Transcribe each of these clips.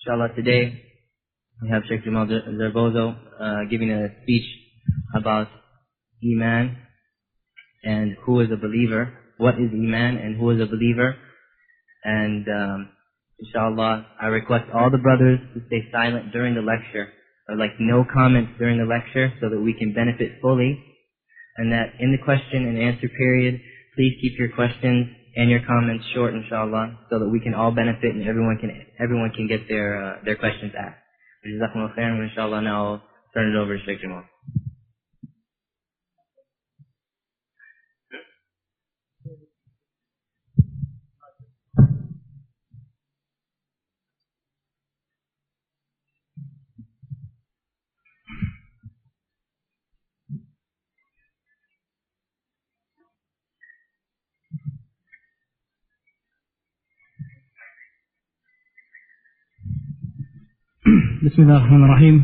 Inshallah, today we have Sheikh Jamal Zarbozo giving a speech about Iman and who is a believer, what is Iman and who is a believer. And inshallah, I request all the brothers to stay silent during the lecture, or like no comments during the lecture, so that we can benefit fully. And that in the question and answer period, please keep your questions and your comments short, inshallah, so that we can all benefit and everyone can get their questions asked. Jazakumullah khairan, inshallah. Now I'll turn it over to Sheikh Jamal. بسم الله الرحمن الرحيم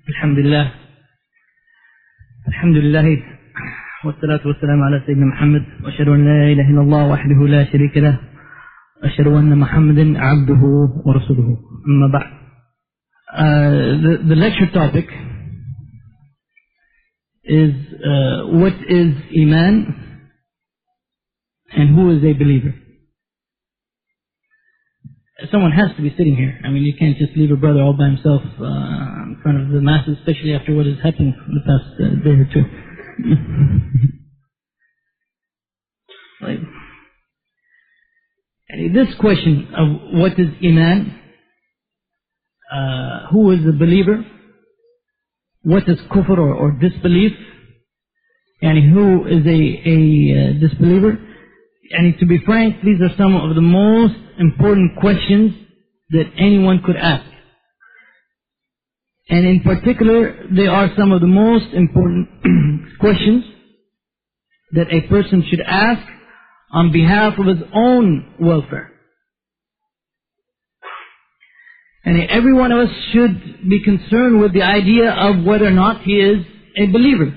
الحمد لله والصلاة والسلام على سيدنا محمد وأشهد أن لا إله إلا الله وحده لا شريك له وأشهد أن محمدا عبده ورسوله أما بعد. The lecture topic is what is Iman and who is a believer. Someone has to be sitting here. I mean, you can't just leave a brother all by himself in front of the masses, especially after what has happened in the past day or two. This question of what is Iman, who is a believer, what is kufr or disbelief, and who is a disbeliever. And to be frank, these are some of the most important questions that anyone could ask. And in particular, they are some of the most important questions that a person should ask on behalf of his own welfare. And every one of us should be concerned with the idea of whether or not he is a believer.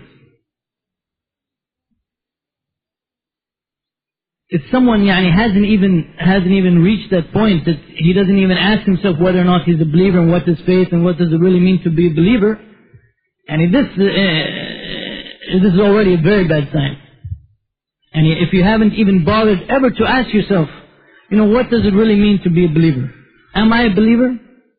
If someone hasn't even reached that point that he doesn't even ask himself whether or not he's a believer and what is faith and what does it really mean to be a believer, and this is already a very bad sign. And if you haven't even bothered ever to ask yourself, what does it really mean to be a believer? Am I a believer?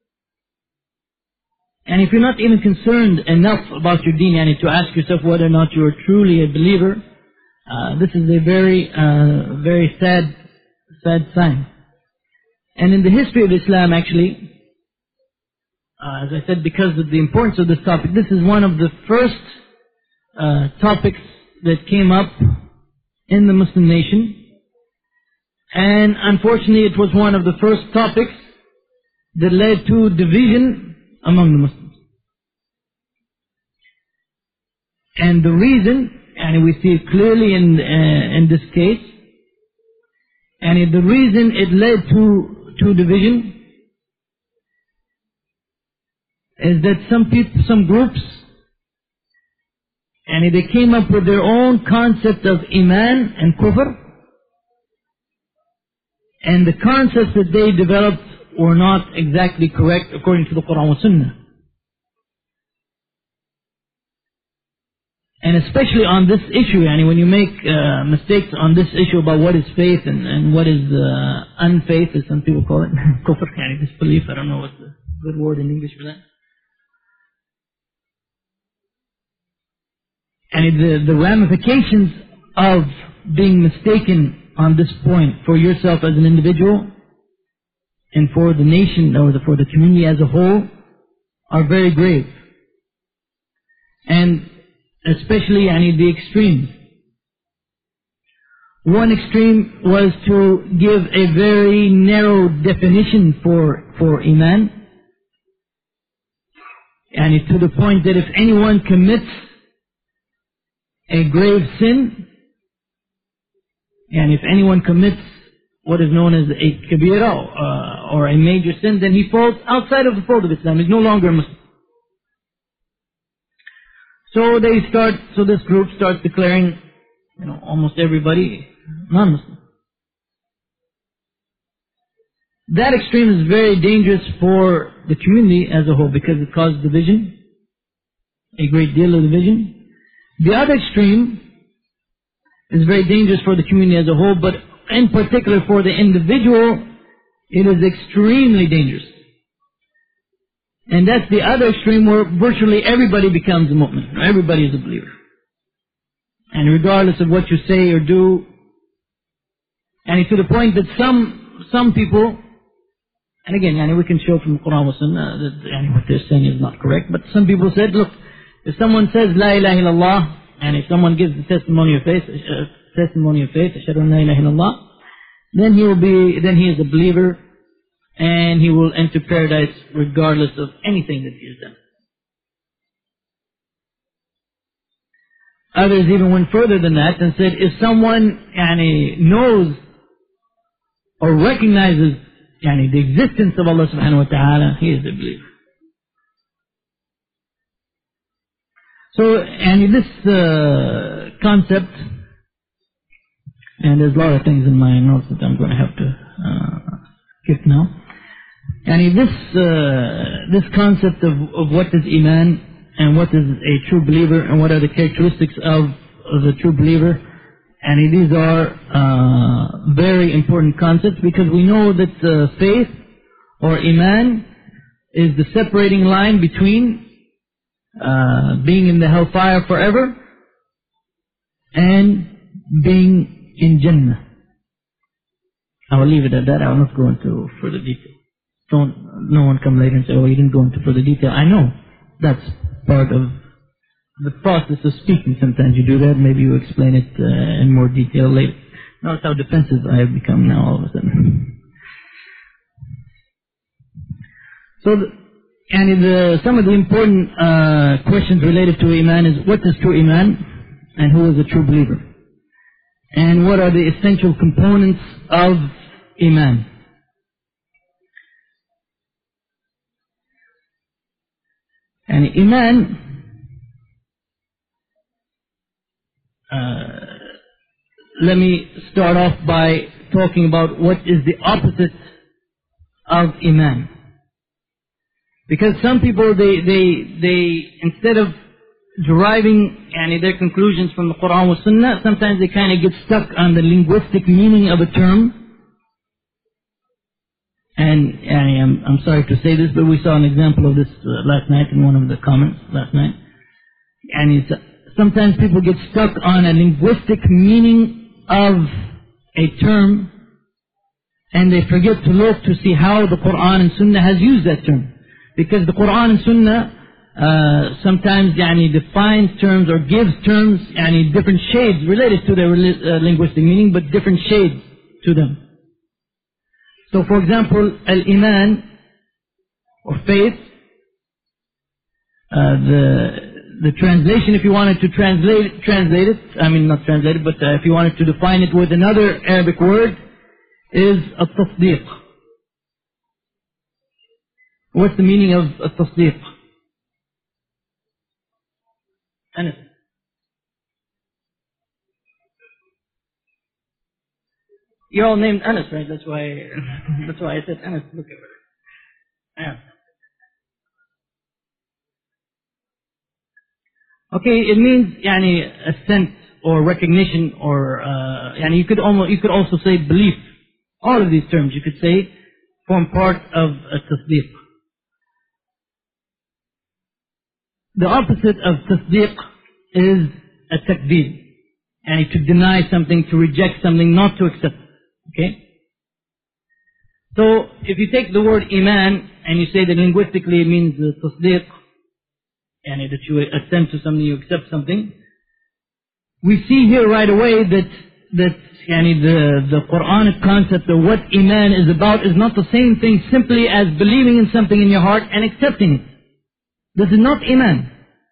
And if you're not even concerned enough about your deen, to ask yourself whether or not you are truly a believer, this is a very sad sign. And in the history of Islam, actually, as I said, because of the importance of this topic, this is one of the first topics that came up in the Muslim nation. And unfortunately, it was one of the first topics that led to division among the Muslims. And the reason, and we see it clearly in this case, and the reason it led to division is that some groups, and they came up with their own concept of Iman and Kufr, and the concepts that they developed were not exactly correct according to the Quran and Sunnah. And especially on this issue, when you make mistakes on this issue about what is faith and what is unfaith, as some people call it, kufr, disbelief, I don't know what's the good word in English for that. And the ramifications of being mistaken on this point for yourself as an individual and for the nation or for the community as a whole are very grave. And especially the extremes. One extreme was to give a very narrow definition for Iman, and to the point that if anyone commits a grave sin, and if anyone commits what is known as a kabira or a major sin, then he falls outside of the fold of Islam. He's no longer a Muslim. So this group starts declaring, almost everybody non-Muslim. That extreme is very dangerous for the community as a whole because it causes division, a great deal of division. The other extreme is very dangerous for the community as a whole, but in particular for the individual, it is extremely dangerous. And that's the other extreme where virtually everybody becomes a mu'min. Everybody is a believer. And regardless of what you say or do, and to the point that some people, and again, we can show from the Quran and Sunnah that what they're saying is not correct, but some people said, look, if someone says La ilaha illallah, and if someone gives the testimony of faith, Ashhadu an la ilaha illallah, then he is a believer, and he will enter paradise regardless of anything that he has done. Others even went further than that and said, if someone knows or recognizes the existence of Allah subhanahu wa ta'ala, he is a believer. So, this concept, and there's a lot of things in my notes that I'm going to have to skip now. This concept of what is Iman and what is a true believer and what are the characteristics of the true believer, and these are very important concepts because we know that faith or Iman is the separating line between being in the hellfire forever and being in Jannah. I will leave it at that. I will not go into further detail. No one come later and say, oh, you didn't go into further detail. I know that's part of the process of speaking. Sometimes you do that. Maybe you explain it in more detail later. Notice how defensive I have become now all of a sudden. So, some of the important questions related to Iman is what is true Iman and who is a true believer? And what are the essential components of Iman? And Iman, let me start off by talking about what is the opposite of Iman. Because some people, they instead of deriving their conclusions from the Quran or Sunnah, sometimes they kind of get stuck on the linguistic meaning of a term. And I'm sorry to say this, but we saw an example of this last night in one of the comments last night. And sometimes people get stuck on a linguistic meaning of a term, and they forget to look to see how the Quran and Sunnah has used that term. Because the Quran and Sunnah sometimes defines terms or gives terms different shades related to their linguistic meaning, but different shades to them. So for example, Al-Iman or faith, the translation, if you wanted to translate it, not translate it, but if you wanted to define it with another Arabic word, is At-Tasdiq. What's the meaning of At-Tasdiq? Anas. You're all named Anas, right? That's why I said Anas. Look at it. Yeah. Okay, it means assent or recognition or you could also say belief. All of these terms you could say form part of a tasdeeq. The opposite of tasdeeq is a takdeeb, to deny something, to reject something, not to accept. Okay? So, if you take the word Iman and you say that linguistically it means tasdeeq, that you assent to something, you accept something, we see here right away that the Quranic concept of what Iman is about is not the same thing simply as believing in something in your heart and accepting it. This is not Iman.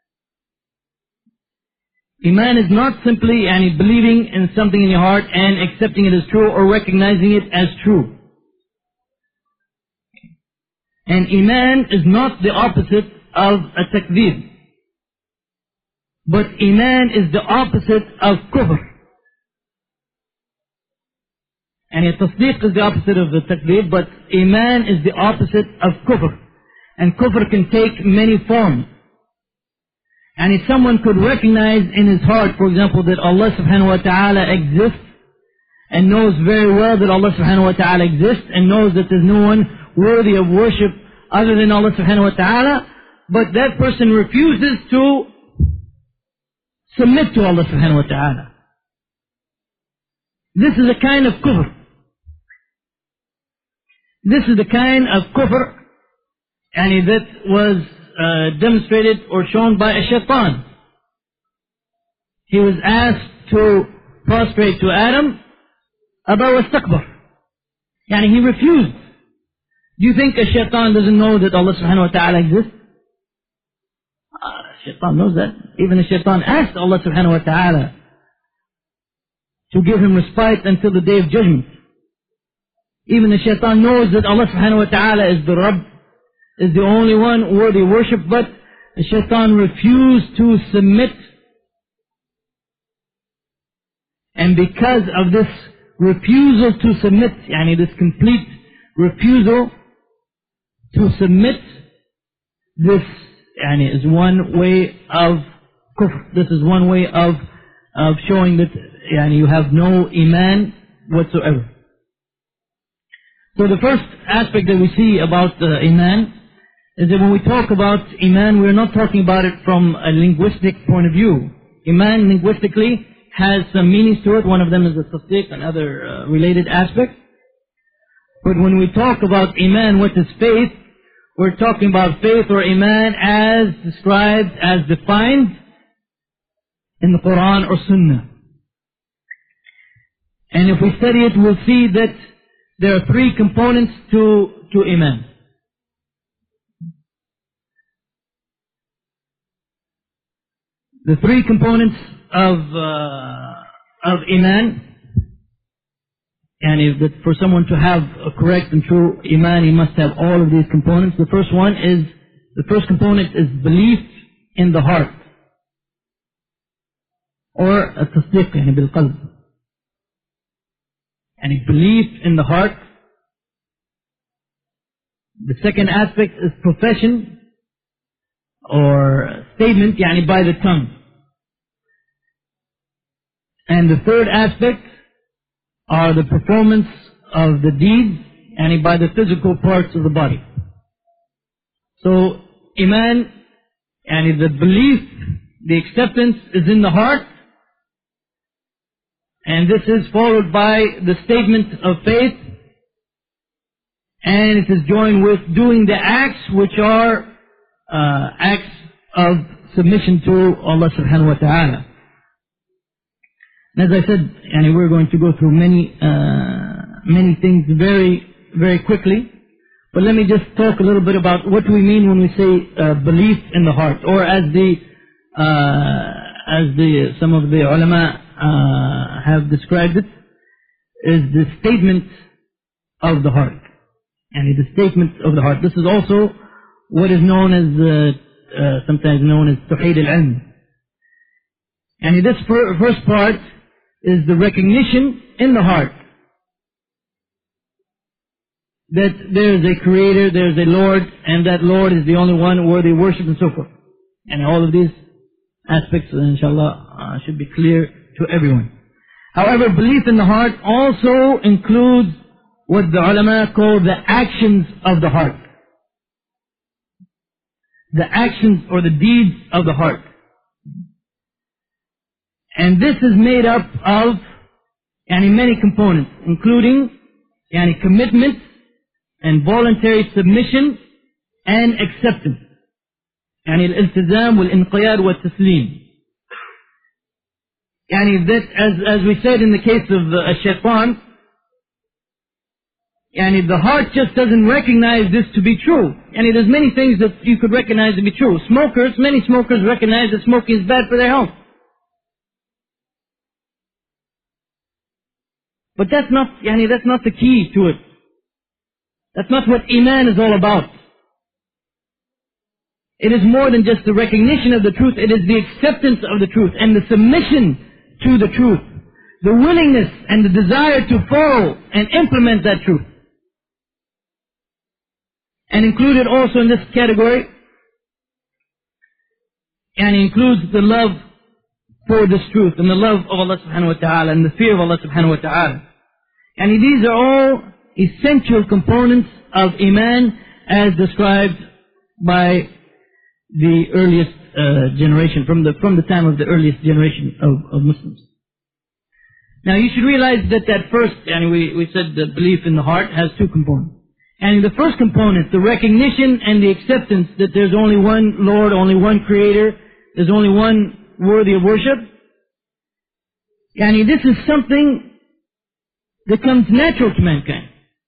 Iman is not simply believing in something in your heart and accepting it as true or recognizing it as true. And Iman is not the opposite of a takdeeb. But Iman is the opposite of kufr. And tasdeeq is the opposite of the takdeeb, but iman is the opposite of kufr. And kufr can take many forms. And if someone could recognize in his heart, for example, that Allah subhanahu wa ta'ala exists, and knows very well that Allah subhanahu wa ta'ala exists, and knows that there's no one worthy of worship other than Allah subhanahu wa ta'ala, but that person refuses to submit to Allah subhanahu wa ta'ala. This is a kind of kufr. This is the kind of kufr that was demonstrated or shown by a shaitan. He was asked to prostrate to Adam, Aba wastakbar. He refused. Do you think a shaitan doesn't know that Allah subhanahu wa ta'ala exists? Shaitan knows that. Even a shaitan asked Allah subhanahu wa ta'ala to give him respite until the day of judgment. Even the shaitan knows that Allah subhanahu wa ta'ala is the Rabb, is the only one worthy of worship, but the shaitan refused to submit. And because of this refusal to submit, this complete refusal to submit, this is one way of kufr. This is one way of showing that you have no iman whatsoever. So the first aspect that we see about iman is that when we talk about iman, we're not talking about it from a linguistic point of view. Iman linguistically has some meanings to it. One of them is the tasdeeq, another related aspect. But when we talk about iman, what is faith? We're talking about faith or iman as described, as defined in the Quran or Sunnah. And if we study it, we'll see that there are three components to iman. The three components of iman, and that for someone to have a correct and true iman, he must have all of these components. The first component is belief in the heart, or a tasdeeq bil qalb. And belief in the heart. The second aspect is profession or statement, by the tongue. And the third aspect are the performance of the deeds, by the physical parts of the body. So iman, the belief, the acceptance is in the heart. And this is followed by the statement of faith, and it is joined with doing the acts which are acts of submission to Allah subhanahu wa ta'ala. And as I said, we're going to go through many things very, very quickly. But let me just talk a little bit about what we mean when we say belief in the heart, or as some of the ulama have described it, is the statement of the heart. The statement of the heart. This is also what is known as, sometimes known as Tawheed al-Ilm. This first part is the recognition in the heart that there is a creator, there is a Lord, and that Lord is the only one worthy of worship, and so forth. All of these aspects, inshallah, should be clear to everyone. However, belief in the heart also includes what the ulama call the actions of the heart. The actions or the deeds of the heart. And this is made up of many components, including commitment and voluntary submission and acceptance. Al-iltizam wal-inqiyad wal-taslim. That, as we said in the case of shaitan, the heart just doesn't recognize this to be true. There's many things that you could recognize to be true. Many smokers recognize that smoking is bad for their health. But that's not the key to it. That's not what iman is all about. It is more than just the recognition of the truth. It is the acceptance of the truth and the submission to the truth. the willingness and the desire to follow and implement that truth. And included also in this category, and includes the love for this truth and the love of Allah subhanahu wa ta'ala and the fear of Allah subhanahu wa ta'ala. And these are all essential components of Iman as described by the earliest generation, from the time of the earliest generation of Muslims. Now you should realize that first, and we said the belief in the heart has two components. And the first component, the recognition and the acceptance that there's only one Lord, only one Creator, there's only one worthy of worship. And this is something that comes natural to mankind.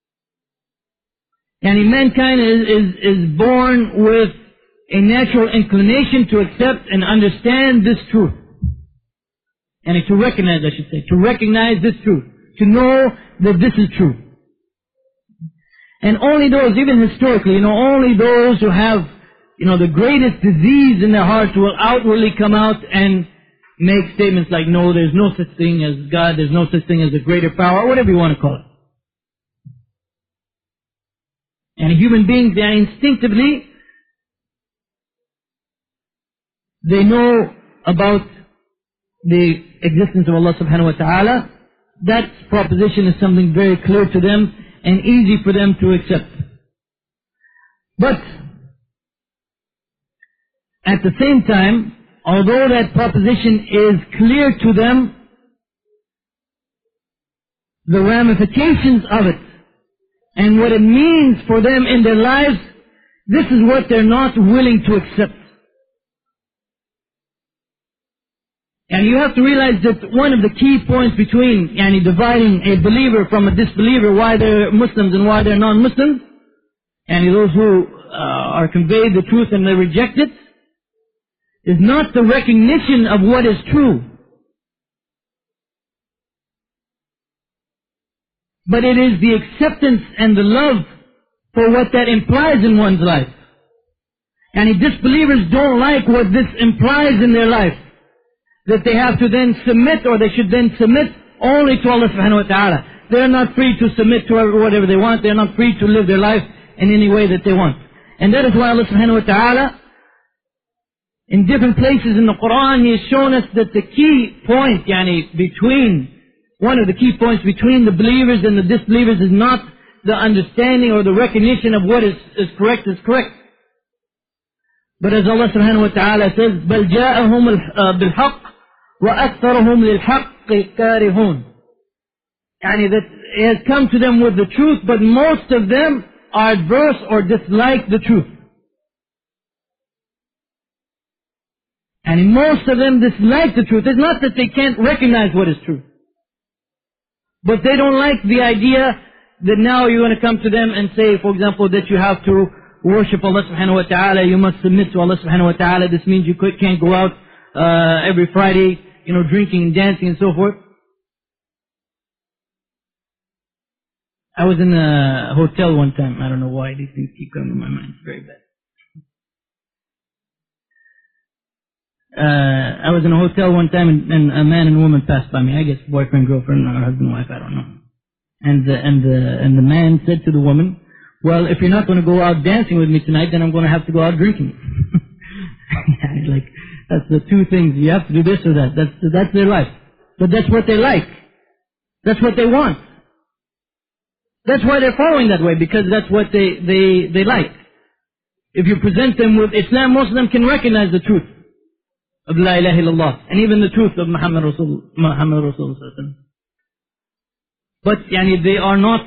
And mankind is born with a natural inclination to accept and understand this truth. And to recognize, I should say, to recognize this truth. To know that this is true. And only those, even historically, only those who have, the greatest disease in their hearts will outwardly come out and make statements like, no, there's no such thing as God, there's no such thing as a greater power, whatever you want to call it. And human beings, they instinctively, they know about the existence of Allah subhanahu wa ta'ala. That proposition is something very clear to them and easy for them to accept. But at the same time, although that proposition is clear to them, the ramifications of it and what it means for them in their lives, this is what they're not willing to accept. And you have to realize that one of the key points between dividing a believer from a disbeliever, why they're Muslims and why they're non-Muslims, and those who are conveyed the truth and they reject it, is not the recognition of what is true, but it is the acceptance and the love for what that implies in one's life. And disbelievers don't like what this implies in their life, that they have to then submit, or they should then submit only to Allah subhanahu wa ta'ala. They're not free to submit to whatever they want. They're not free to live their life in any way that they want. And that is why Allah subhanahu wa ta'ala, in different places in the Quran, He has shown us that the key point, one of the key points between the believers and the disbelievers is not the understanding or the recognition of what is correct is correct. But as Allah subhanahu wa ta'ala says, بَلْ جَاءَهُمْ بِالْحَقِّ وَأَكْثَرُهُمْ لِلْحَقِّ كَارِهُونَ. That it has come to them with the truth, but most of them are adverse or dislike the truth. And most of them dislike the truth. It's not that they can't recognize what is true, but they don't like the idea that now you're going to come to them and say, for example, that you have to worship Allah subhanahu wa ta'ala, you must submit to Allah subhanahu wa ta'ala. This means you can't go out every Friday, drinking and dancing and so forth. I was in a hotel one time. I don't know why these things keep coming to my mind. It's very bad. I was in a hotel one time and a man and a woman passed by me. I guess boyfriend, girlfriend, or husband, wife, I don't know. And the man said to the woman, well, if you're not going to go out dancing with me tonight, then I'm going to have to go out drinking. That's the two things. You have to do this or that. That's their life. But that's what they like. That's what they want. That's why they're following that way, because that's what they like. If you present them with Islam, most of them can recognize the truth of La ilaha illallah, and even the truth of Muhammad Rasulullah. But they are not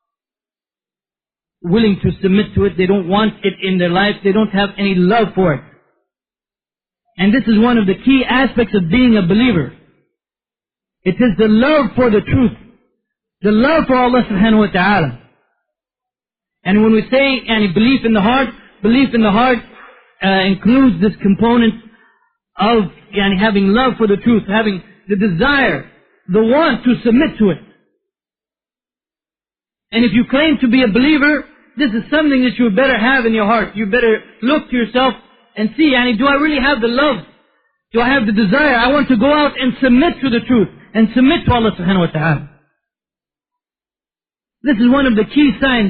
willing to submit to it. They don't want it in their life. They don't have any love for it. And this is one of the key aspects of being a believer. It is the love for the truth, the love for Allah subhanahu wa ta'ala. And when we say belief in the heart includes this component of having love for the truth, having the desire, the want to submit to it. And if you claim to be a believer, this is something that you better have in your heart. You better look to yourself and see, do I really have the love? Do I have the desire? I want to go out and submit to the truth and submit to Allah subhanahu wa ta'ala. This is one of the key signs,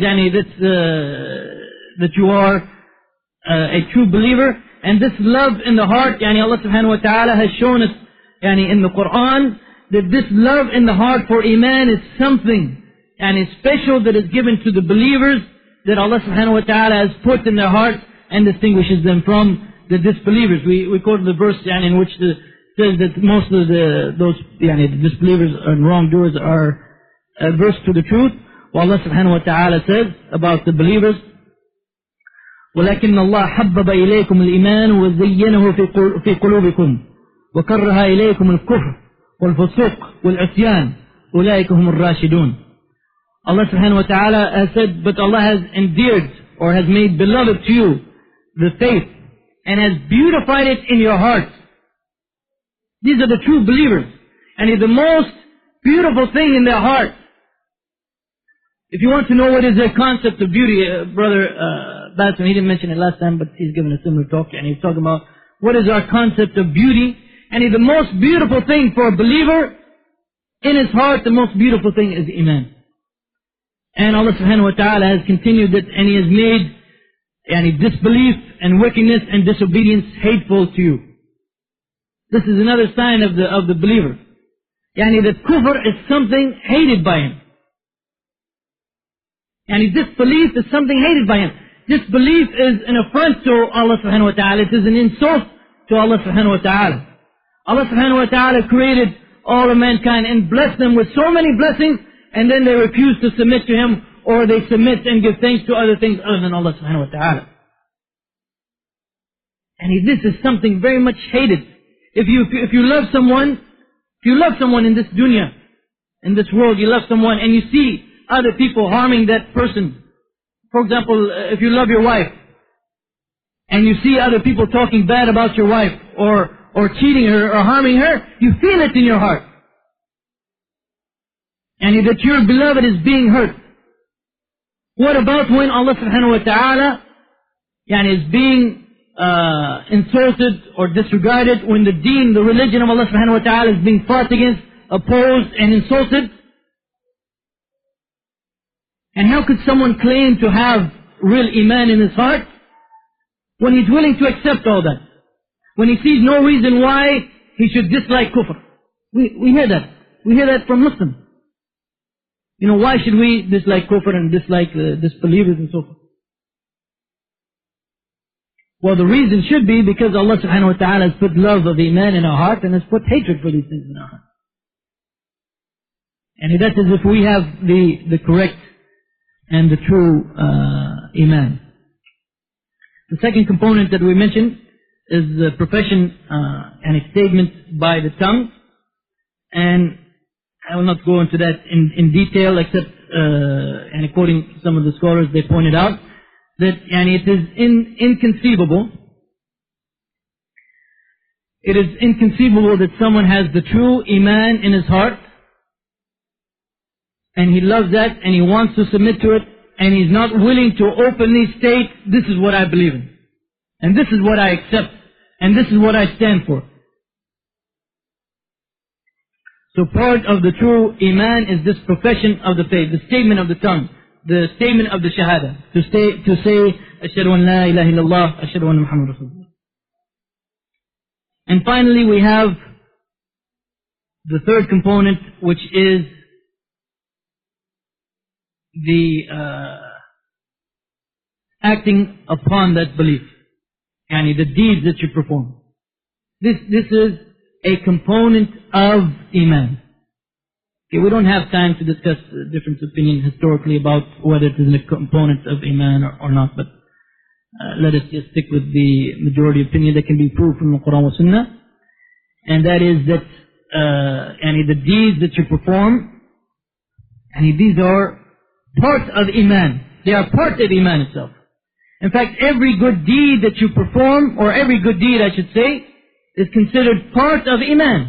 that you are a true believer. And this love in the heart, Allah subhanahu wa ta'ala has shown us, in the Quran, that this love in the heart for Iman is something, special that is given to the believers, that Allah subhanahu wa ta'ala has put in their hearts and distinguishes them from the disbelievers. We quoted the verse, in which says that most of the disbelievers and wrongdoers are adverse to the truth. Well, Allah subhanahu wa ta'ala says about the believers, وَلَكِنَّ اللَّهَ حَبَّبَ إِلَيْكُمُ الْإِيمَانُ وَزَيَّنَهُ فِي قُلُوبِكُمْ وَكَرَّهَ إِلَيْكُمُ الْكُفْرَ وَالْفُسُوقَ وَالْعِصْيَانَ أُولَٰئِكَ هُمُ الرَّاشِدُونَ. Allah subhanahu wa ta'ala has said, but Allah has endeared or has made beloved to you the faith and has beautified it in your hearts. These are the true believers. And it's the most beautiful thing in their heart. If you want to know what is their concept of beauty, Brother Bassam, he didn't mention it last time, but he's given a similar talk, and he's talking about what is our concept of beauty. And the most beautiful thing for a believer in his heart, the most beautiful thing is Iman. And Allah subhanahu wa ta'ala has continued that, and He has made disbelief and wickedness and disobedience hateful to you. This is another sign of the believer. That kufr is something hated by him. Disbelief is something hated by him. Disbelief is an affront to Allah subhanahu wa ta'ala. It is an insult to Allah subhanahu wa ta'ala. Allah subhanahu wa ta'ala created all of mankind and blessed them with so many blessings, and then they refuse to submit to Him, or they submit and give thanks to other things other than Allah subhanahu wa ta'ala. And this is something very much hated. If you love someone, in this dunya, in this world, you love someone and you see other people harming that person. For example, if you love your wife and you see other people talking bad about your wife or cheating her or harming her, you feel it in your heart. And that your beloved is being hurt. What about when Allah subhanahu wa ta'ala is being insulted or disregarded, when the deen, the religion of Allah subhanahu wa ta'ala is being fought against, opposed and insulted? And how could someone claim to have real Iman in his heart when he's willing to accept all that? When he sees no reason why he should dislike kufr. We hear that. We hear that from Muslims. Why should we dislike kufr and dislike disbelievers and so forth? Well, the reason should be because Allah subhanahu wa ta'ala has put love of Iman in our heart and has put hatred for these things in our heart. And that is if we have the correct and the true Iman. The second component that we mentioned is the profession and a statement by the tongue. And I will not go into that in detail, except, and according to some of the scholars, they pointed out that it is inconceivable. It is inconceivable that someone has the true Iman in his heart, and he loves that, and he wants to submit to it, and he's not willing to openly state, this is what I believe in, and this is what I accept, and this is what I stand for. So part of the true Iman is this profession of the faith, the statement of the tongue, the statement of the Shahada, to say, Ashhadu an la ilaha illallah, Ashhadu anna Muhammad Rasulullah. And finally we have the third component, which is the acting upon that belief, the deeds that you perform. This is a component of Iman. Okay, we don't have time to discuss different opinion historically about whether it is a component of Iman or not, but let us just stick with the majority opinion that can be proved from the Quran and Sunnah, and that is that the deeds that you perform, these are part of Iman. They are part of Iman itself. In fact, every good deed that you perform, or every good deed I should say, is considered part of Iman.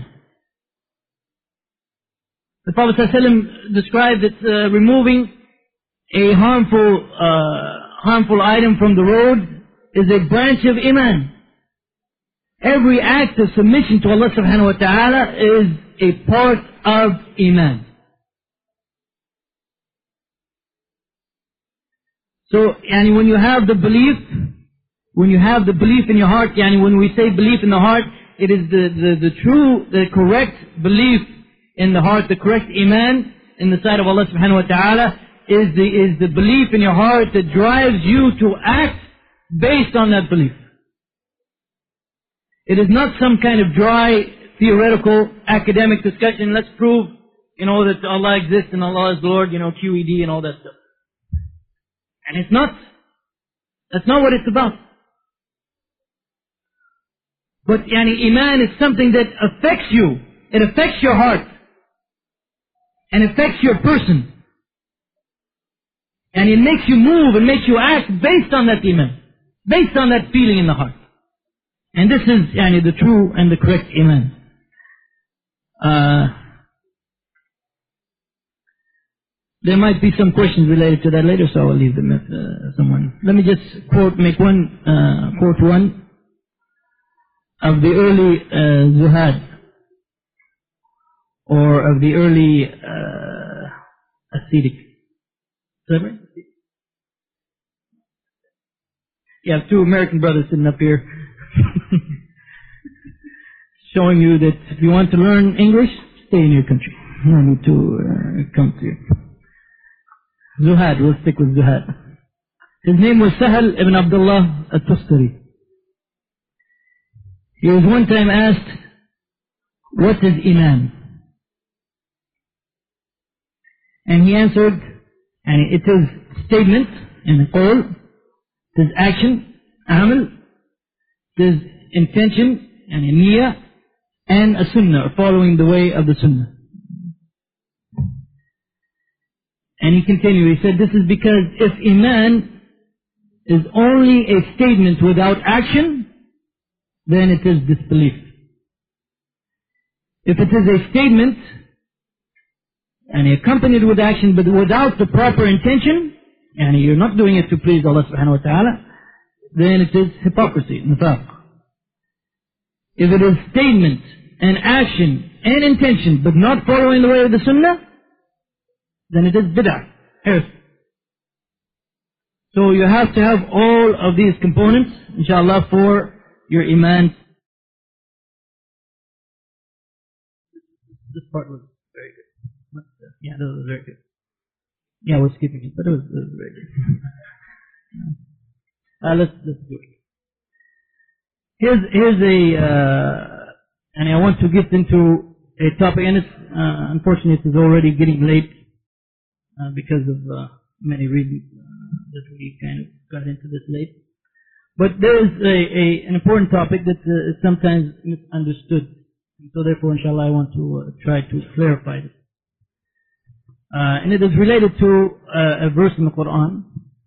The Prophet ﷺ described that removing a harmful item from the road is a branch of Iman. Every act of submission to Allah subhanahu wa ta'ala a part of Iman. So, when you have the belief in your heart, when we say belief in the heart, it is the true, the correct belief in the heart, the correct Iman in the sight of Allah subhanahu wa ta'ala is the belief in your heart that drives you to act based on that belief. It is not some kind of dry, theoretical, academic discussion. Let's prove, that Allah exists and Allah is Lord, QED and all that stuff. And it's not. That's not what it's about. But Iman is something that affects you. It affects your heart. And affects your person. And it makes you move and makes you act based on that Iman. Based on that feeling in the heart. And this is the true and the correct Iman. There might be some questions related to that later, so I'll leave them if someone. Let me just make one of the early Zuhad, or of the early ascetic. Is that right? You have two American brothers sitting up here showing you that if you want to learn English, stay in your country. No need to come to you. Zuhad, we'll stick with Zuhad. His name was Sahal ibn Abdullah al-Tustari. He was one time asked, what is Iman? And he answered, and it is statement and a qawl, it is action, amal, it is intention and a niyyah, and a sunnah, or following the way of the sunnah. And he continued, he said, this is because if Iman is only a statement without action, then it is disbelief. If it is a statement, and accompanied with action, but without the proper intention, and you're not doing it to please Allah subhanahu wa ta'ala, then it is hypocrisy, nifaq. If it is statement and action and intention, but not following the way of the sunnah, then it is bid'ah, heresy. So you have to have all of these components, inshallah, for your Iman. This part was very good. Yeah, that was very good. Yeah, we're skipping it, but it was very good. Let's do it. Here's and I want to get into a topic, and it's, unfortunately it is already getting late, because of many reasons that we kind of got into this late. But there is an important topic that is sometimes misunderstood. And so therefore, inshallah, I want to try to clarify this. And it is related to a verse in the Quran.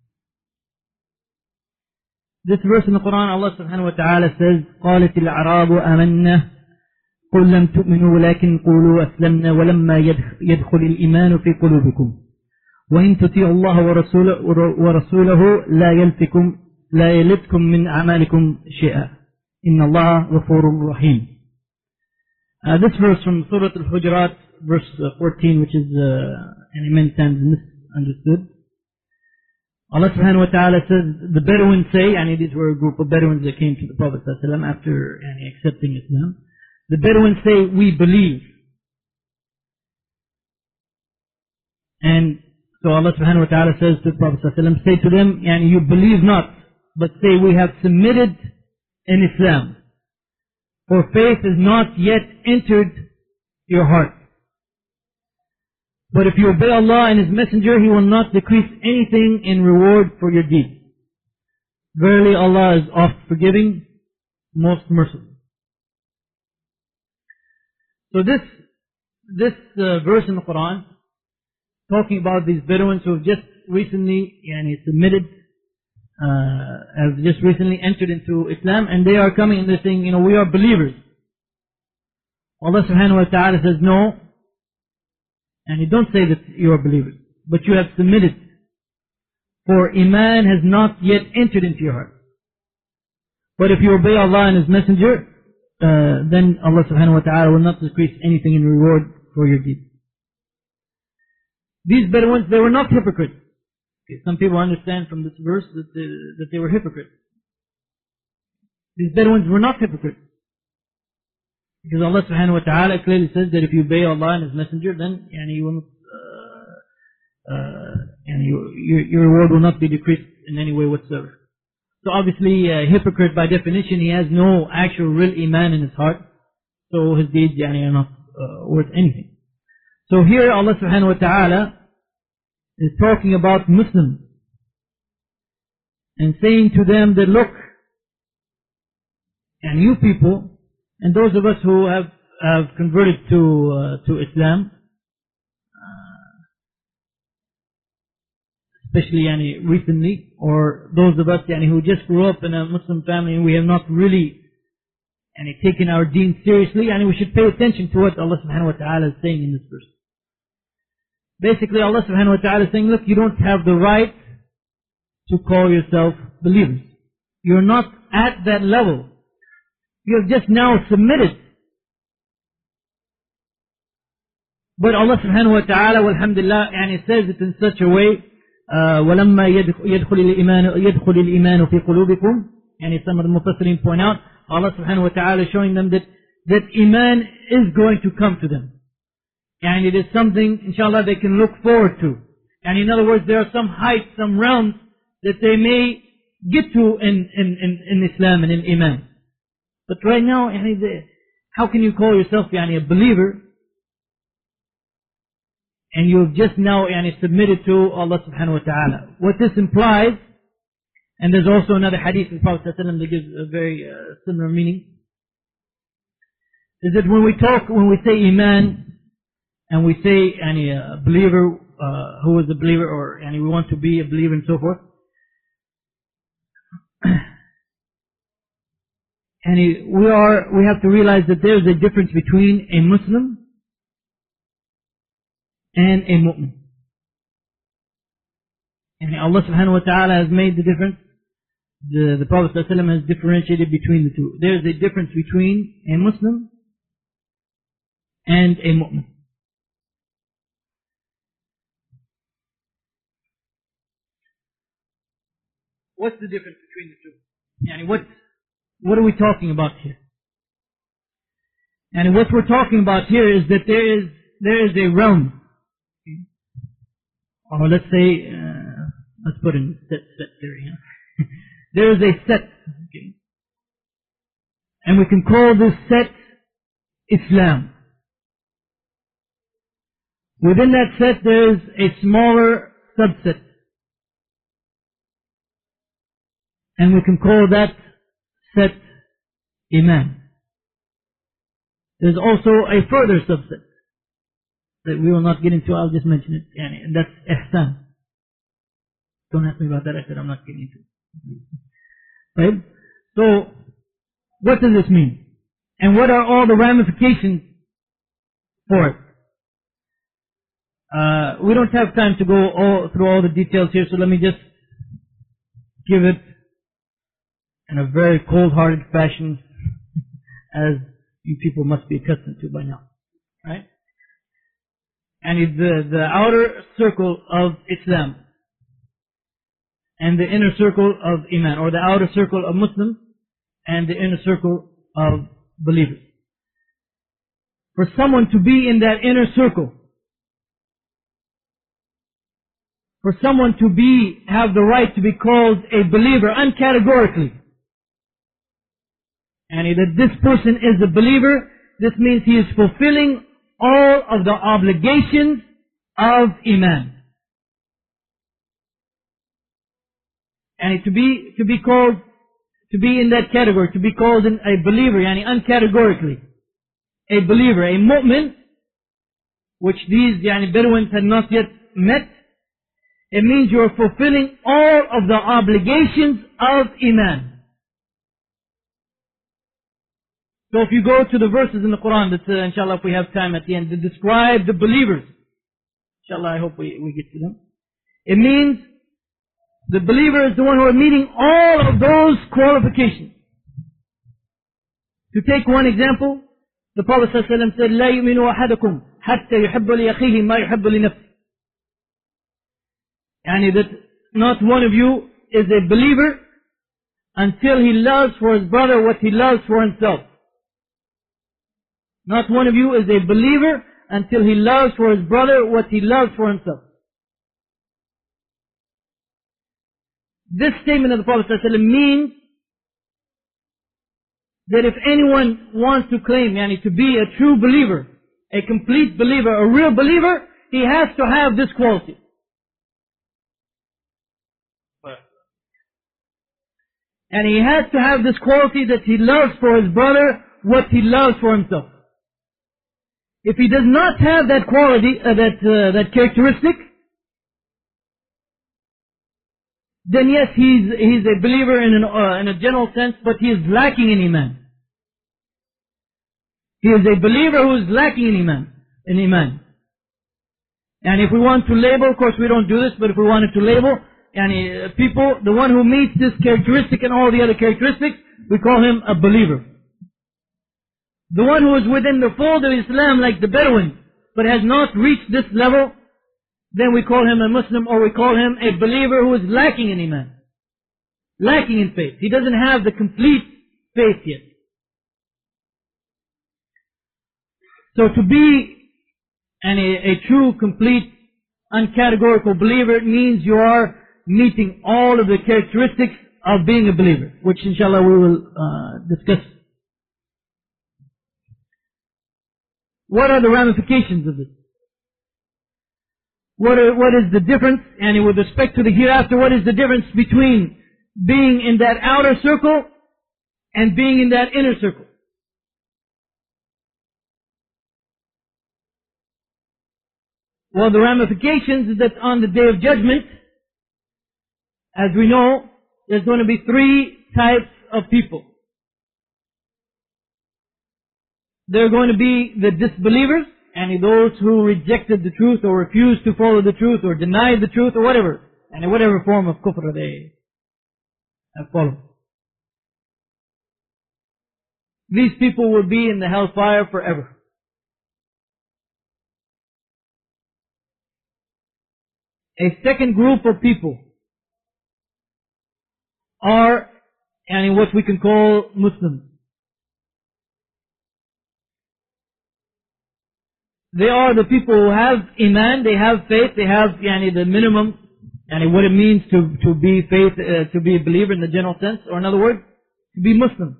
This verse in the Quran, Allah subhanahu wa ta'ala says, قَالَتِ الْأَعْرَابُ آمَنَّا قُلْ لَمْ تُؤْمِنُوا وَلَكِنْ قُولُوا أَسْلَمْنَا وَلَمَّا يَدْخُلِ الْإِيمَانُ فِي قُلُوبِكُمْ وَإِن تُطِيعُوا اللَّهَ وَرَسُولَهُ لَا يَلِتْكُمْ مِنْ أَعْمَالِكُمْ شَيْئًا إِنَّ اللَّهَ غَفُورٌ رَحِيمٌ. This verse from Surah Al-Hujurat, verse 14, which is many times misunderstood. Allah subhanahu wa ta'ala says, the Bedouins say, these were a group of Bedouins that came to the Prophet ﷺ after accepting Islam. The Bedouins say, we believe. And so Allah subhanahu wa ta'ala says to the Prophet ﷺ, say to them, you believe not, but say we have submitted in Islam. For faith has not yet entered your heart. But if you obey Allah and His Messenger, He will not decrease anything in reward for your deeds. Verily Allah is oft forgiving, most merciful. So this verse in the Quran, talking about these Bedouins who have just recently submitted, have just recently entered into Islam, and they are coming and they're saying, we are believers. Allah subhanahu wa ta'ala says, no, and you don't say that you are believers, but you have submitted. For Iman has not yet entered into your heart. But if you obey Allah and His Messenger, then Allah subhanahu wa ta'ala will not decrease anything in reward for your deeds. These Bedouins, they were not hypocrites. Okay, some people understand from this verse that they were hypocrites. These Bedouins were not hypocrites. Because Allah subhanahu wa ta'ala clearly says that if you obey Allah and His Messenger, then you will, your reward will not be decreased in any way whatsoever. So obviously, a hypocrite by definition, he has no actual real iman in his heart. So his deeds are not worth anything. So here Allah subhanahu wa ta'ala is talking about Muslims and saying to them that look, and you people, and those of us who have converted to Islam, especially recently, or those of us who just grew up in a Muslim family and we have not really taken our deen seriously, we should pay attention to what Allah subhanahu wa ta'ala is saying in this verse. Basically, Allah subhanahu wa ta'ala is saying, look, you don't have the right to call yourself believers. You're not at that level. You have just now submitted. But Allah subhanahu wa ta'ala, alhamdulillah, says it in such a way, وَلَمَّا يَدْخُلِ الْإِيمَانُ فِي قُلُوبِكُمْ. Some of the Mufassirin point out, Allah subhanahu wa ta'ala is showing them that Iman is going to come to them. And it is something, inshallah, they can look forward to. And in other words, there are some heights, some realms that they may get to in Islam and in Iman. But right now, how can you call yourself a believer and you have just now submitted to Allah subhanahu wa ta'ala? What this implies, and there's also another hadith of the Prophet ﷺ that gives a very similar meaning, is that when we say Iman, and we say a believer who is a believer, or we want to be a believer and so forth, we have to realize that there is a difference between a Muslim and a mu'min. And Allah subhanahu wa ta'ala has made the difference. The Prophet ﷺ has differentiated between the two. There is a difference between a Muslim and a mu'min. What's the difference between the two? What are we talking about here? And what we're talking about here is that there is a realm. Or let's say, let's put in set theory. There is a set. Okay. And we can call this set Islam. Within that set there is a smaller subset. And we can call that set Iman. There's also a further subset that we will not get into. I'll just mention it. And that's Ihsan. Don't ask me about that. I said I'm not getting into it. Right? So, what does this mean? And what are all the ramifications for it? We don't have time to go through all the details here, so let me just give it in a very cold-hearted fashion, as you people must be accustomed to by now. Right? And it's the outer circle of Islam and the inner circle of Iman, or the outer circle of Muslims and the inner circle of believers. For someone to be in that inner circle, for someone to have the right to be called a believer uncategorically, and that this person is a believer, this means he is fulfilling all of the obligations of Iman. And to be called, to be in that category, to be called a believer, uncategorically, a believer, a mu'min, which these Bedouins had not yet met, it means you are fulfilling all of the obligations of Iman. So if you go to the verses in the Quran that, inshallah, if we have time at the end, to describe the believers, inshallah, I hope we get to them. It means the believer is the one who is meeting all of those qualifications. To take one example, the Prophet ﷺ said, لا يؤمن أحدكم حتى يحب لأخيه ما يحب لنفسه. Yani that not one of you is a believer until he loves for his brother what he loves for himself. Not one of you is a believer until he loves for his brother what he loves for himself. This statement of the Prophet ﷺ means that if anyone wants to claim, to be a true believer, a complete believer, a real believer, he has to have this quality. And he has to have this quality that he loves for his brother what he loves for himself. If he does not have that quality, that characteristic, then yes, he's a believer in a general sense, but he is lacking in Iman. He is a believer who is lacking in Iman. And if we want to label, of course we don't do this, but if we wanted to label, people, the one who meets this characteristic and all the other characteristics, we call him a believer. The one who is within the fold of Islam like the Bedouin, but has not reached this level, then we call him a Muslim, or we call him a believer who is lacking in Iman. Lacking in faith. He doesn't have the complete faith yet. So to be a true, complete, uncategorical believer, it means you are meeting all of the characteristics of being a believer, which inshallah we will discuss. What are the ramifications of this? What is the difference, and with respect to the hereafter, what is the difference between being in that outer circle and being in that inner circle? Well, the ramifications is that on the Day of Judgment, as we know, there's going to be three types of people. There are going to be the disbelievers, and those who rejected the truth or refused to follow the truth or denied the truth or whatever, and in whatever form of kufr they have followed. These people will be in the hellfire forever. A second group of people are what we can call Muslims. They are the people who have Iman, they have faith, they have the minimum, what it means to be faith, to be a believer in the general sense, or in other words, to be Muslim.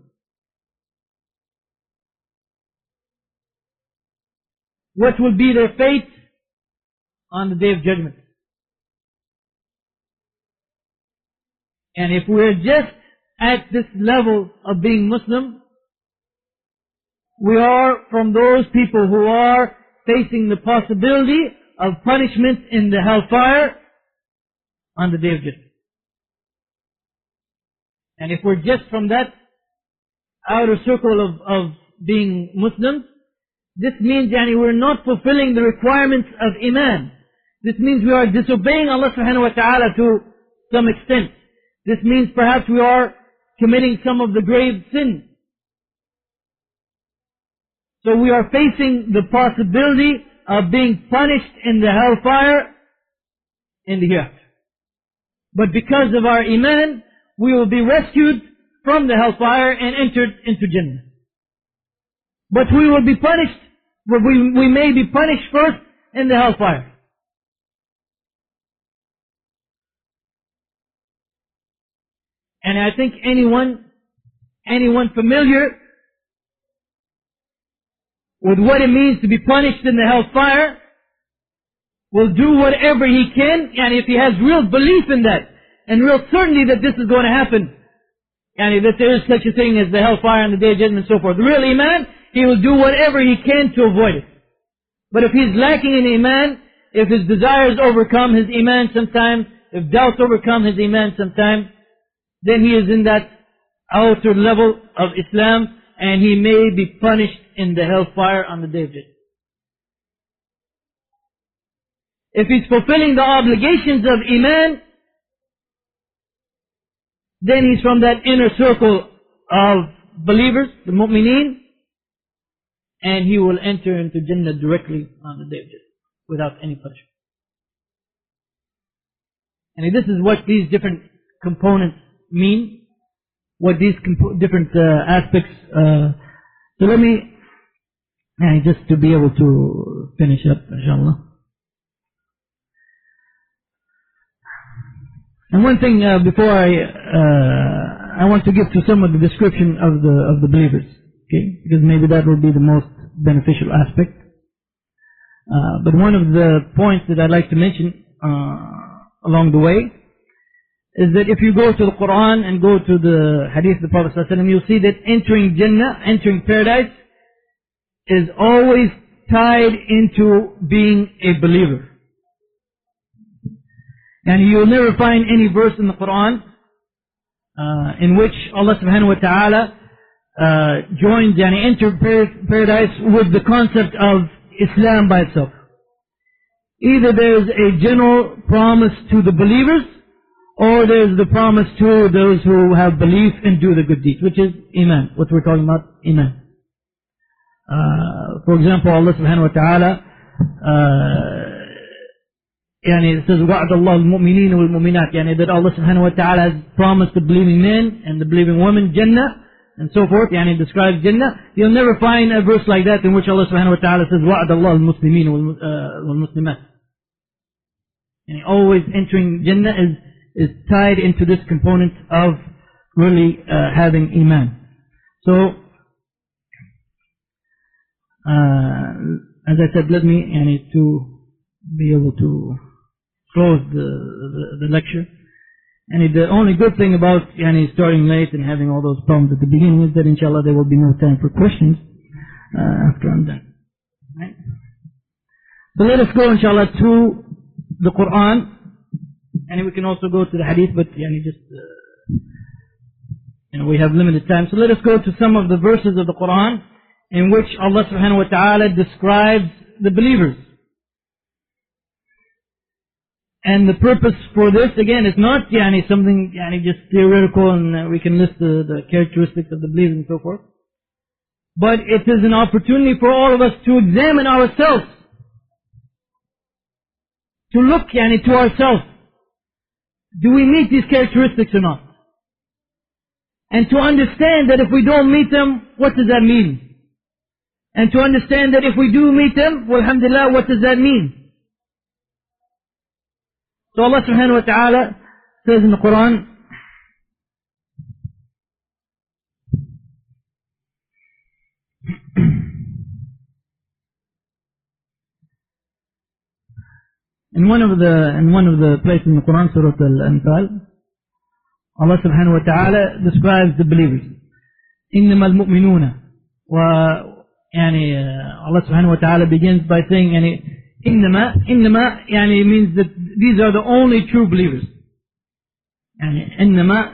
What will be their fate on the Day of Judgment? And if we're just at this level of being Muslim, we are from those people who are facing the possibility of punishment in the hellfire on the Day of Judgment. And if we're just from that outer circle of being Muslims, this means we're not fulfilling the requirements of Iman. This means we are disobeying Allah subhanahu wa ta'ala to some extent. This means perhaps we are committing some of the grave sins. So we are facing the possibility of being punished in the hellfire in the hereafter. But because of our Iman, we will be rescued from the hellfire and entered into Jannah. But we will be punished, we may be punished first in the hellfire. And I think anyone familiar with what it means to be punished in the hellfire will do whatever he can, and if he has real belief in that, and real certainty that this is going to happen, and that there is such a thing as the hellfire and the Day of Judgment and so forth, real Iman, he will do whatever he can to avoid it. But if he's lacking in Iman, if his desires overcome his Iman sometimes, if doubts overcome his Iman sometimes, then he is in that outer level of Islam, and he may be punished in the hellfire on the Day of Judgment. If he's fulfilling the obligations of Iman, then he's from that inner circle of believers, the mu'mineen, and he will enter into Jannah directly on the day of Jannah, without any punishment. And this is what these different components mean, what these different aspects. So let me, just to be able to finish up, inshallah. And one thing before I want to give to some of the description of the believers, okay? Because maybe that will be the most beneficial aspect. But one of the points that I'd like to mention along the way is that if you go to the Quran and go to the Hadith of the Prophet ﷺ, you'll see that entering Jannah, entering paradise, is always tied into being a believer. And you'll never find any verse in the Quran in which Allah subhanahu wa ta'ala joins and enters paradise with the concept of Islam by itself. Either there's a general promise to the believers, or there's the promise to those who have belief and do the good deeds, which is Iman, what we're talking about, Iman. For example, Allah subhanahu wa ta'ala it says وَعْدَ اللَّهُ الْمُؤْمِنِينَ وَالْمُؤْمِنَاتِ, that Allah subhanahu wa ta'ala has promised the believing men and the believing women Jannah and so forth. It describes Jannah. You'll never find a verse like that in which Allah subhanahu wa ta'ala says وَعْدَ اللَّهُ الْمُسْلِمِينَ وَالْمُسْلِمَاتِ. Always entering Jannah is tied into this component of really having Iman. So as I said, let me to be able to close the lecture. And the only good thing about starting late and having all those problems at the beginning is that inshallah there will be no time for questions after I'm done. Right? So let us go inshallah to the Quran, and we can also go to the Hadith, but we have limited time. So let us go to some of the verses of the Quran in which Allah subhanahu wa ta'ala describes the believers. And the purpose for this, again, is not something just theoretical and we can list the characteristics of the believers and so forth. But it is an opportunity for all of us to examine ourselves. To look to ourselves. Do we meet these characteristics or not? And to understand that if we don't meet them, what does that mean? And to understand that if we do meet them, well, alhamdulillah, what does that mean? So Allah subhanahu wa ta'ala says in the Quran, in one of the places in the Quran, Surah Al-Anfal, Allah subhanahu wa ta'ala describes the believers. إِنَّمَا الْمُؤْمِنُونَ Allah subhanahu wa ta'ala begins by saying إِنَّمَا means that these are the only true believers. إِنَّمَا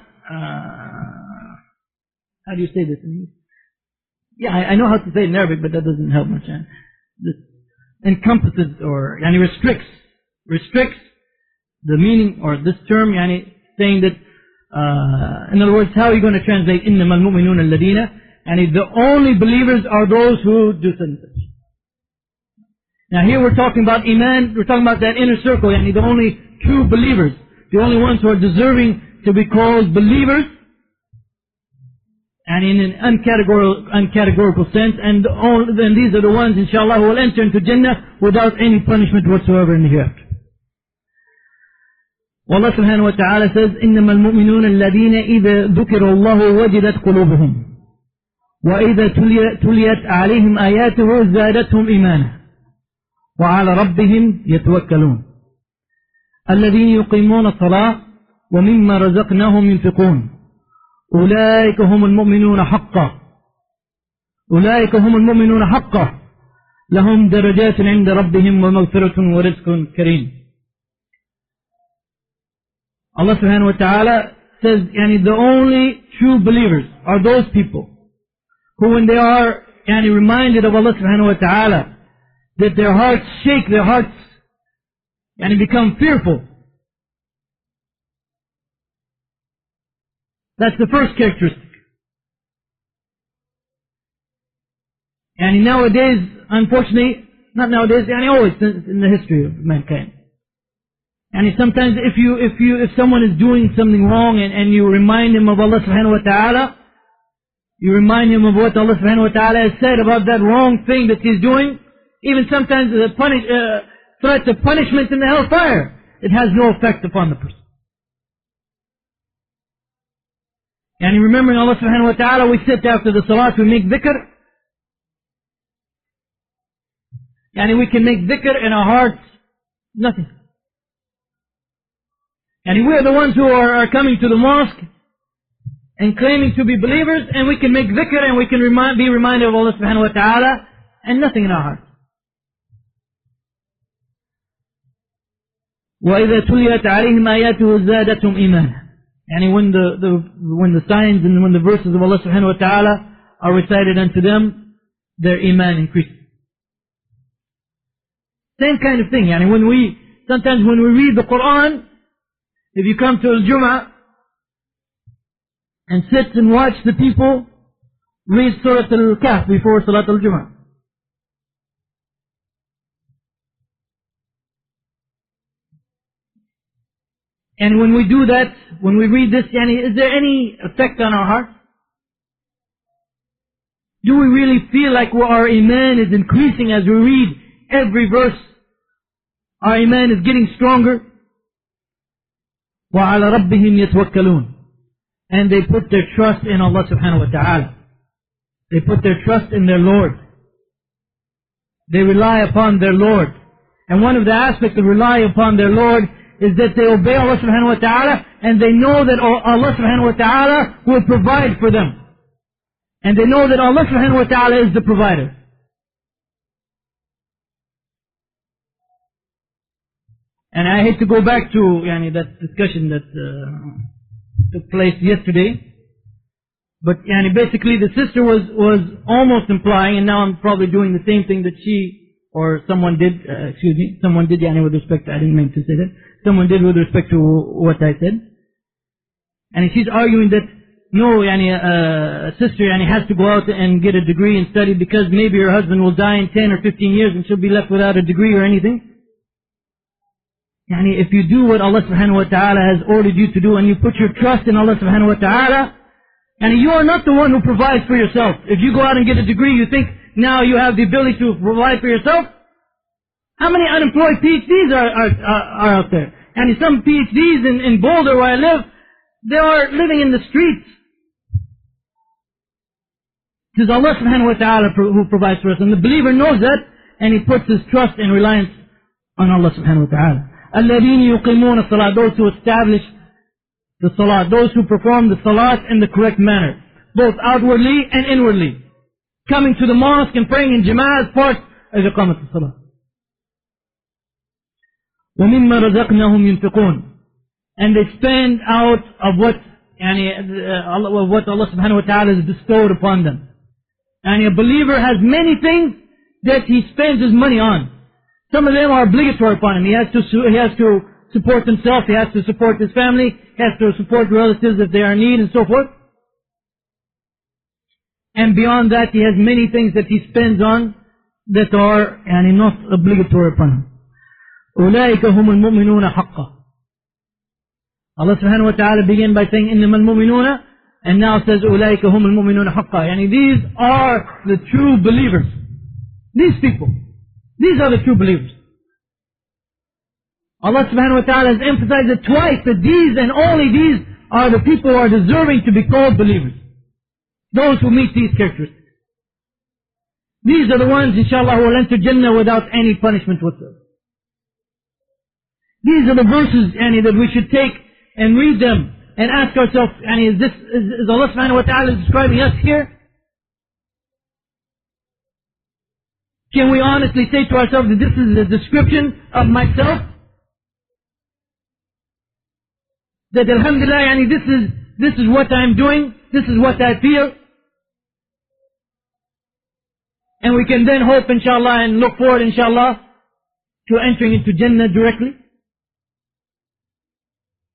how do you say this in English? Yeah, I know how to say it in Arabic, but that doesn't help much. This encompasses or restricts the meaning or this term, saying that in other words, how are you going to translate إِنَّمَا الْمُؤْمِنُونَ الَّذِينَ? The only believers are those who do such. Now here we're talking about Iman, we're talking about that inner circle, the only true believers, the only ones who are deserving to be called believers, and in an uncategorical sense, and then these are the ones, inshallah, who will enter into Jannah without any punishment whatsoever in the hereafter. Allah subhanahu wa ta'ala says, إِنَّمَا الْمُؤْمِنُونَ الَّذِينَ إِذَا ذُكِرَ اللَّهُ وَجِدَتْ قُلُوبُهُمْ وَإِذَا تُلِيَتْ عَلَيْهِمْ آيَاتُهُ زَادَتْهُمْ إِيمَانًا وعلى ربهم يتوكلون الذين يقيمون الصلاة ومما رزقناهم ينفقون أولئك هم المؤمنون حقا لهم درجات عند ربهم ومغفرة ورزق كريم. Allah subhanahu wa ta'ala says the only true believers are those people who, when they are reminded of Allah subhanahu wa ta'ala, that their hearts shake, their hearts become fearful. That's the first characteristic. And nowadays, unfortunately, not nowadays, and always in the history of mankind. And sometimes if someone is doing something wrong and you remind him of Allah subhanahu wa ta'ala, you remind him of what Allah subhanahu wa ta'ala has said about that wrong thing that he's doing, even sometimes the threats of punishment in the hellfire, it has no effect upon the person. And remembering Allah subhanahu wa ta'ala, we sit after the salat, we make dhikr. And we can make dhikr in our hearts, nothing. And we are the ones who are coming to the mosque and claiming to be believers, and we can make dhikr and we can be reminded of Allah subhanahu wa ta'ala, and nothing in our hearts. وَإِذَا تُلِيَتْ عَلَيْهِمْ آيَاتُهُ زَادَتْهُمْ إِيمَانًا. And when the signs and when the verses of Allah subhanahu wa ta'ala are recited unto them, their iman increases. Same kind of thing. Sometimes when we read the Quran, if you come to Al-Jum'ah and sit and watch the people read Surah Al-Kahf before Salat Al-Jum'ah. And when we do that, when we read this, is there any effect on our heart? Do we really feel like our iman is increasing as we read every verse? Our iman is getting stronger. وَعَلَى رَبِّهِمْ يَتَوَكَّلُونَ. And they put their trust in Allah subhanahu wa ta'ala. They put their trust in their Lord. They rely upon their Lord. And one of the aspects of relying upon their Lord is that they obey Allah subhanahu wa ta'ala, and they know that Allah subhanahu wa ta'ala will provide for them. And they know that Allah subhanahu wa ta'ala is the provider. And I hate to go back to that discussion that took place yesterday. But basically the sister was almost implying, and now I'm probably doing the same thing that she or someone did, someone did with respect to, I didn't mean to say that, someone did with respect to what I said. And she's arguing that no, a sister has to go out and get a degree and study because maybe her husband will die in 10 or 15 years and she'll be left without a degree or anything. If you do what Allah subhanahu wa ta'ala has ordered you to do and you put your trust in Allah subhanahu wa ta'ala, and you are not the one who provides for yourself. If you go out and get a degree, you think now you have the ability to provide for yourself? How many unemployed PhDs are out there? And some PhDs in Boulder where I live, they are living in the streets. It is Allah subhanahu wa ta'ala who provides for us. And the believer knows that, and he puts his trust and reliance on Allah subhanahu wa ta'ala. الَّذِينَ يُقِيمُونَ الصَّلَاةَ. Those who establish the salat, those who perform the salat in the correct manner, both outwardly and inwardly. Coming to the mosque and praying in jama'ah is part of iqamat as-salat. وَمِمَّا رَزَقْنَاهُمْ يُنْفِقُونَ. And they spend out of what Allah subhanahu wa ta'ala has bestowed upon them. And a believer has many things that he spends his money on. Some of them are obligatory upon him. He has to support himself, he has to support his family, he has to support relatives if they are in need and so forth. And beyond that, he has many things that he spends on that are not obligatory upon him. أُولَٰئِكَ هُمُ الْمُؤْمِنُونَ حَقًّا. Allah subhanahu wa ta'ala began by saying إِنَّمَا الْمُؤْمِنُونَ, and now says أُولَٰئِكَ هُمُ الْمُؤْمِنُونَ حَقًّا. These are the true believers. These people. These are the true believers. Allah subhanahu wa ta'ala has emphasized it twice that these and only these are the people who are deserving to be called believers. Those who meet these characteristics. These are the ones, inshallah, who will enter Jannah without any punishment whatsoever. These are the verses that we should take and read them and ask ourselves, is Allah subhanahu wa ta'ala describing us here? Can we honestly say to ourselves that this is a description of myself? That alhamdulillah, this is what I'm doing, this is what I feel. And we can then hope, inshallah, and look forward, inshallah, to entering into Jannah directly.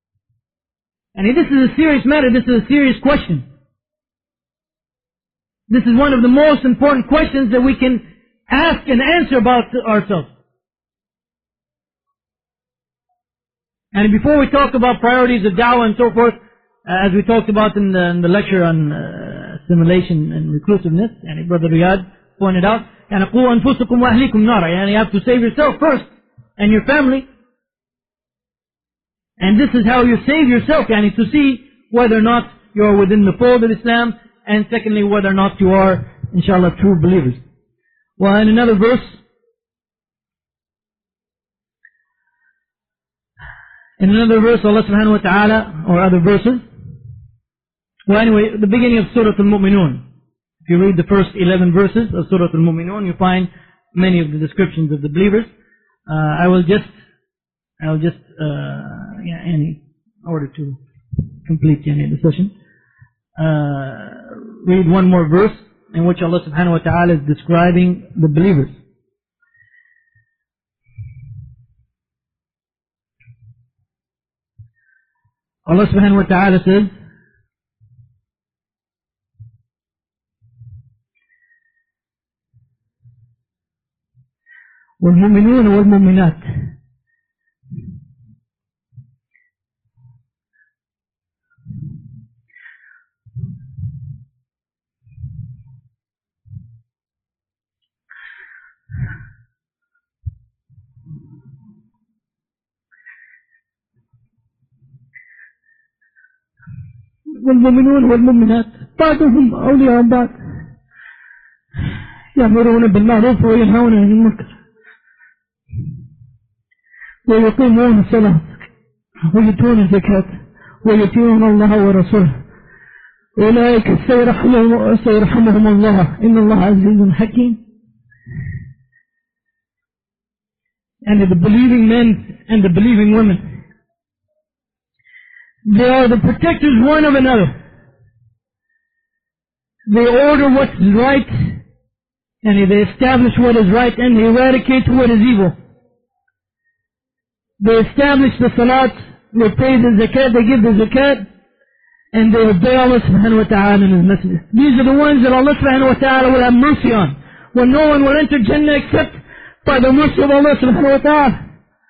This is a serious matter, this is a serious question. This is one of the most important questions that we can ask and answer about ourselves. And before we talk about priorities of da'wah and so forth, as we talked about in the lecture on assimilation and reclusiveness, and Brother Riyadh pointed out, قُوْ أَنفُسُكُمْ وَأَهْلِكُمْ نَارًا, you have to save yourself first, and your family. And this is how you save yourself, to see whether or not you are within the fold of Islam, and secondly, whether or not you are, inshallah, true believers. Well, in another verse, Allah subhanahu wa ta'ala, or other verses, well anyway, the beginning of Surah Al-Mu'minun. If you read the first 11 verses of Surah Al-Mu'minun, you find many of the descriptions of the believers. I will just, in order to complete the session, read one more verse in which Allah subhanahu wa ta'ala is describing the believers. Allah subhanahu wa ta'ala says, وَالْمُؤْمِنُونَ وَالْمُؤْمِنَاتِ والمؤمنون والمؤمنات بعضهم أولياء بعض يأمرون بالمعروف وينهون عن المنكر ويقيمون الصلاة ويؤتون الزكاة ويطيعون الله ورسوله أولئك سيرحمهم الله إن الله عزيز حكيم. And the believing men and the believing women, they are the protectors one of another. They order what's right, and they establish what is right, and they eradicate what is evil. They establish the salat, they pay the zakat, they give the zakat, and they obey Allah subhanahu wa ta'ala and His Messenger. These are the ones that Allah subhanahu wa ta'ala will have mercy on, when no one will enter Jannah except by the mercy of Allah subhanahu wa ta'ala.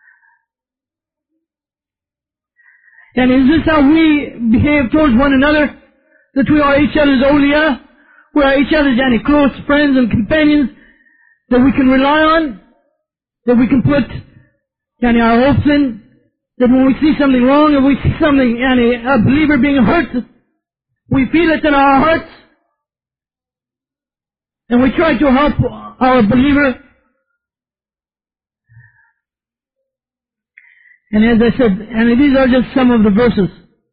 And is this how we behave towards one another? That we are each other's awliya? We are each other's close friends and companions that we can rely on? That we can put our hopes in? That when we see something wrong, if we see something, a believer being hurt, we feel it in our hearts, and we try to help our believer. And as I said, these are just some of the verses,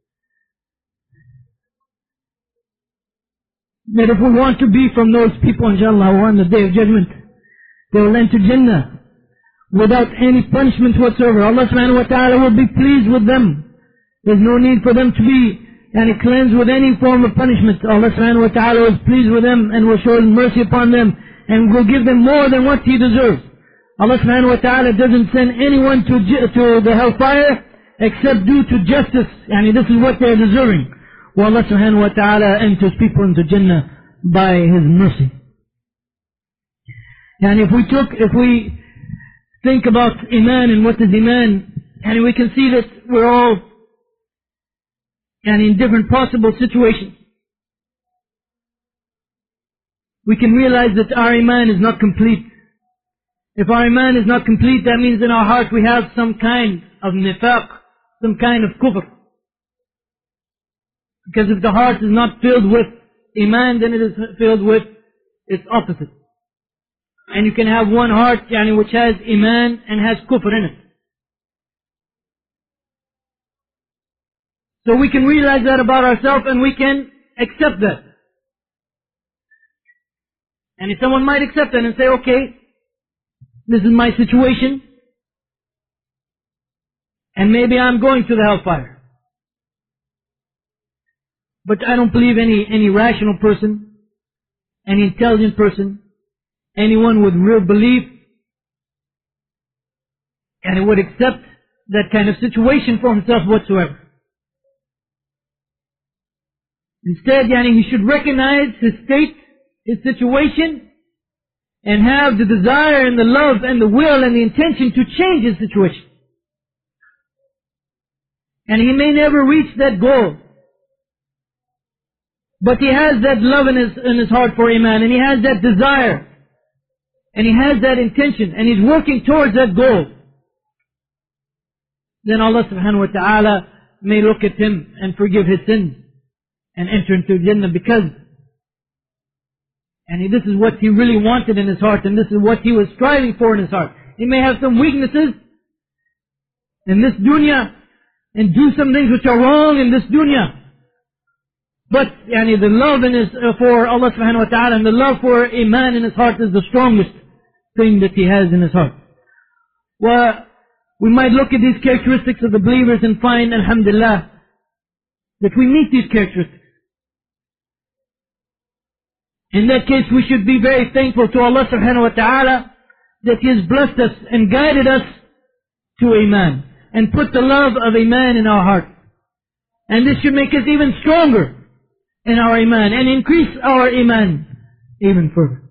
that if we want to be from those people, inshallah, who on the Day of Judgment, they will enter Jannah without any punishment whatsoever. Allah subhanahu wa ta'ala will be pleased with them. There's no need for them to be cleansed with any form of punishment. Allah subhanahu wa ta'ala is pleased with them and will show mercy upon them and will give them more than what He deserves. Allah subhanahu wa ta'ala doesn't send anyone to the hellfire except due to justice. This is what they're deserving. Well, Allah subhanahu wa ta'ala enters people into Jannah by His mercy. And if we think about Iman and what is Iman, and we can see that we're all in different possible situations. We can realize that our Iman is not complete. If our Iman is not complete, that means in our heart we have some kind of nifaq, some kind of kufr. Because if the heart is not filled with Iman, then it is filled with its opposite. And you can have one heart which has Iman and has kufr in it. So we can realize that about ourselves and we can accept that. And if someone might accept that and say, okay, this is my situation, and maybe I'm going to the hellfire. But I don't believe any rational person, any intelligent person, anyone with real belief, and would accept that kind of situation for himself whatsoever. Instead, he should recognize his state his situation and have the desire and the love and the will and the intention to change his situation. And he may never reach that goal. But he has that love in his heart for Iman, and he has that desire, and he has that intention, and he's working towards that goal. Then Allah subhanahu wa ta'ala may look at him and forgive his sins and enter into Jannah because this is what he really wanted in his heart, and this is what he was striving for in his heart. He may have some weaknesses in this dunya and do some things which are wrong in this dunya. But the love for Allah subhanahu wa ta'ala and the love for Iman in his heart is the strongest thing that he has in his heart. Well, we might look at these characteristics of the believers and find, alhamdulillah, that we meet these characteristics. In that case, we should be very thankful to Allah subhanahu wa ta'ala that He has blessed us and guided us to Iman and put the love of Iman in our heart. And this should make us even stronger in our Iman and increase our Iman even further.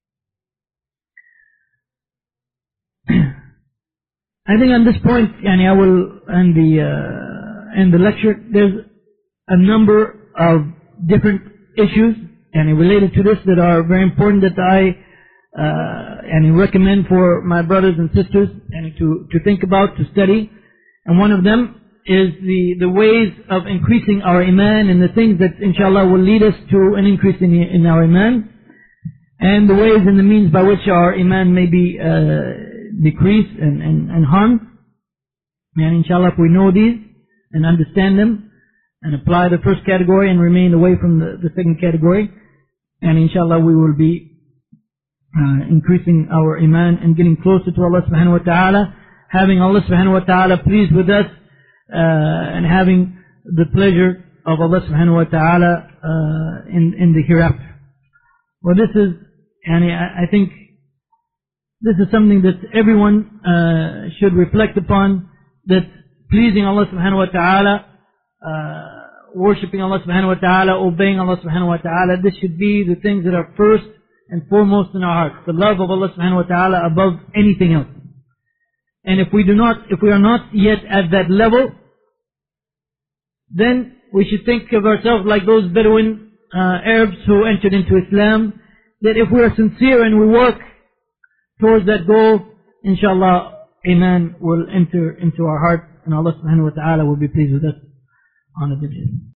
I think on this point, I will end the lecture. There's a number of different issues related to this that are very important that I recommend for my brothers and sisters to think about, to study. And one of them is the ways of increasing our Iman and the things that inshallah will lead us to an increase in our Iman, and the ways and the means by which our Iman may be decreased and harmed. And inshallah, if we know these and understand them and apply the first category and remain away from the second category, and inshallah we will be increasing our Iman and getting closer to Allah subhanahu wa ta'ala, having Allah subhanahu wa ta'ala pleased with us, and having the pleasure of Allah subhanahu wa ta'ala in the hereafter. Well, this is, I think this is something that everyone should reflect upon, that pleasing Allah subhanahu wa ta'ala, worshipping Allah subhanahu wa ta'ala, obeying Allah subhanahu wa ta'ala, this should be the things that are first and foremost in our hearts. The love of Allah subhanahu wa ta'ala above anything else. And if we are not yet at that level, then we should think of ourselves like those Bedouin Arabs who entered into Islam, that if we are sincere and we work towards that goal, inshallah, Iman will enter into our heart and Allah subhanahu wa ta'ala will be pleased with us on a